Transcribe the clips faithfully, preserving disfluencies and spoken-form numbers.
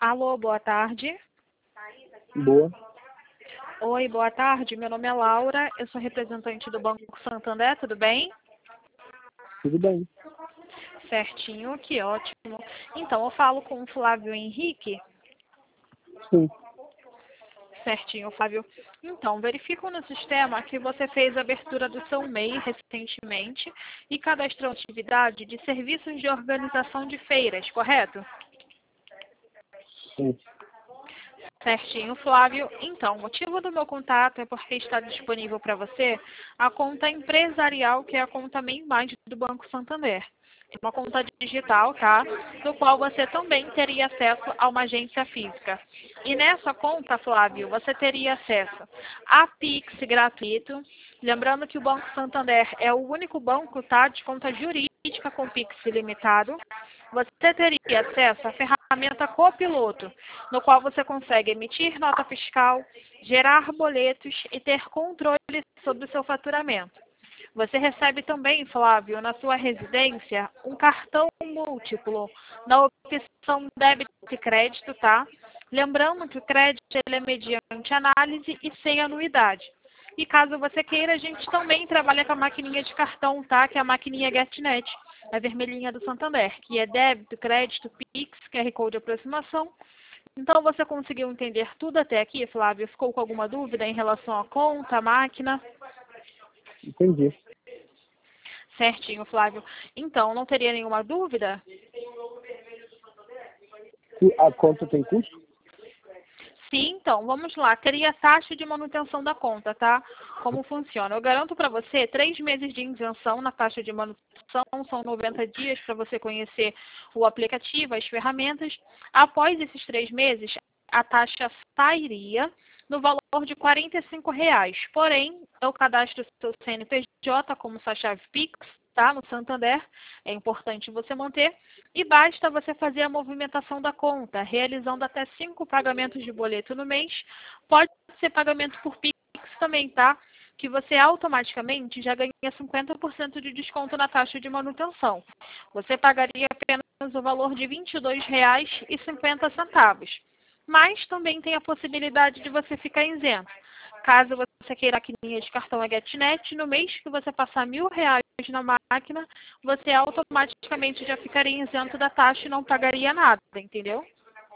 Alô, boa tarde. Boa. Oi, boa tarde. Meu nome é Laura, eu sou representante do Banco Santander, tudo bem? Tudo bem. Certinho, que ótimo. Então, eu falo com o Flávio Henrique. Sim. Certinho, Flávio. Então, verifico no sistema que você fez a abertura do seu M E I recentemente e cadastrou atividade de serviços de organização de feiras, correto? Sim. Certinho, Flávio. Então, o motivo do meu contato é porque está disponível para você a conta empresarial, que é a conta Main Mais do Banco Santander. É uma conta digital, tá? Do qual você também teria acesso a uma agência física. E nessa conta, Flávio, você teria acesso a Pix gratuito. Lembrando que o Banco Santander é o único banco, tá, de conta jurídica com Pix ilimitado. Você teria acesso à ferramenta Copiloto, no qual você consegue emitir nota fiscal, gerar boletos e ter controle sobre o seu faturamento. Você recebe também, Flávio, na sua residência, um cartão múltiplo na opção débito e crédito, tá? Lembrando que o crédito ele é mediante análise e sem anuidade. E caso você queira, a gente também trabalha com a maquininha de cartão, tá? Que é a maquininha GetNet, a vermelhinha do Santander, que é débito, crédito, Pix, Q R Code de aproximação. Então, você conseguiu entender tudo até aqui, Flávio? Ficou com alguma dúvida em relação à conta, à máquina? Entendi. Certinho, Flávio. Então, não teria nenhuma dúvida? E a conta tem custo? Sim, então, vamos lá. Teria taxa de manutenção da conta, tá? Como funciona? Eu garanto para você três meses de isenção na taxa de manutenção, são noventa dias para você conhecer o aplicativo, as ferramentas. Após esses três meses, a taxa sairia no valor de quarenta e cinco reais. Porém, eu cadastro o seu C N P J como sua chave Pix, tá? No Santander, é importante você manter. E basta você fazer a movimentação da conta, realizando até cinco pagamentos de boleto no mês. Pode ser pagamento por Pix também, tá? Que você automaticamente já ganha cinquenta por cento de desconto na taxa de manutenção. Você pagaria apenas o valor de vinte e dois reais e cinquenta centavos. Mas também tem a possibilidade de você ficar isento. Caso você queira a maquininha de cartão a GetNet, no mês que você passar mil reais na máquina, você automaticamente já ficaria isento da taxa e não pagaria nada, entendeu?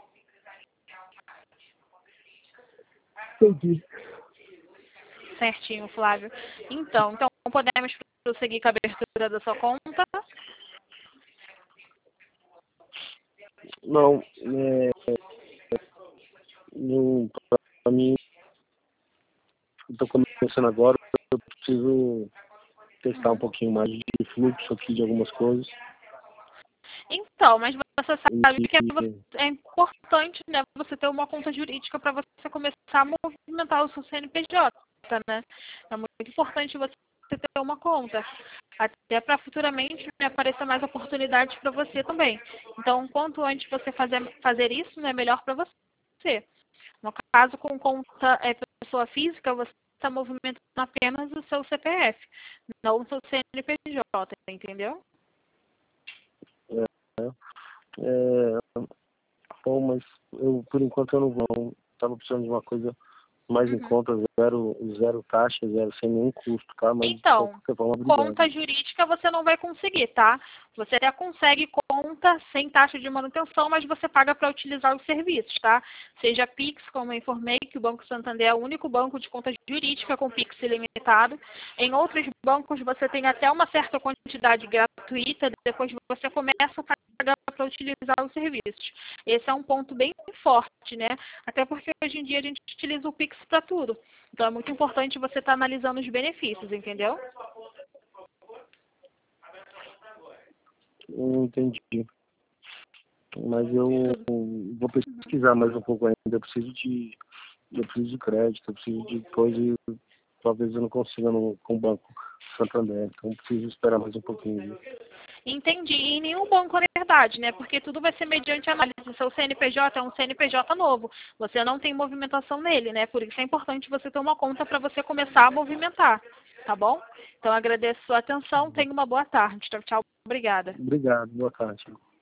Entendi. Certinho, Flávio. Então, então podemos prosseguir com a abertura da sua conta? Não, é, no, pra mim, eu tô começando agora, eu preciso testar um pouquinho mais de fluxo aqui de algumas coisas. Então, mas você sabe E, que é, é importante, né, você ter uma conta jurídica para você começar a movimentar o seu C N P J, né? É muito importante você ter uma conta, até para futuramente, né, aparecer mais oportunidades para você também. Então, quanto antes você fazer, fazer isso, né, melhor para você. No caso, com conta é, pessoa física, você está movimentando apenas o seu C P F, não o seu C N P J, entendeu? é, bom, mas eu, por enquanto eu não vou. Estava precisando de uma coisa mais em Uhum. conta, zero, zero taxa, zero, sem nenhum custo, tá? Mas Então, de qualquer forma, obrigado. conta jurídica você não vai conseguir, tá? Você até consegue conta sem taxa de manutenção, mas você paga para utilizar os serviços, tá? Seja Pix, como eu informei, que o Banco Santander é o único banco de conta jurídica com Pix ilimitado. Em outros bancos você tem até uma certa quantidade gratuita, depois você começa a pagar para utilizar os serviços. Esse é um ponto bem forte, né? Até porque hoje em dia a gente utiliza o Pix para tudo. Então é muito importante você estar analisando os benefícios, entendeu? Eu entendi. Mas eu vou pesquisar mais um pouco ainda. Eu preciso de, eu preciso de crédito, eu preciso de coisa e talvez eu não consiga no, com o Banco Santander. Então eu preciso esperar mais um pouquinho. Viu? Entendi. E em nenhum banco é verdade, né? Porque tudo vai ser mediante análise. O seu C N P J é um C N P J novo. Você não tem movimentação nele, né? Por isso é importante você ter uma conta para você começar a movimentar. Tá bom? Então agradeço a sua atenção. Tenha uma boa tarde. Tchau, tchau. Obrigada. Obrigado. Boa tarde.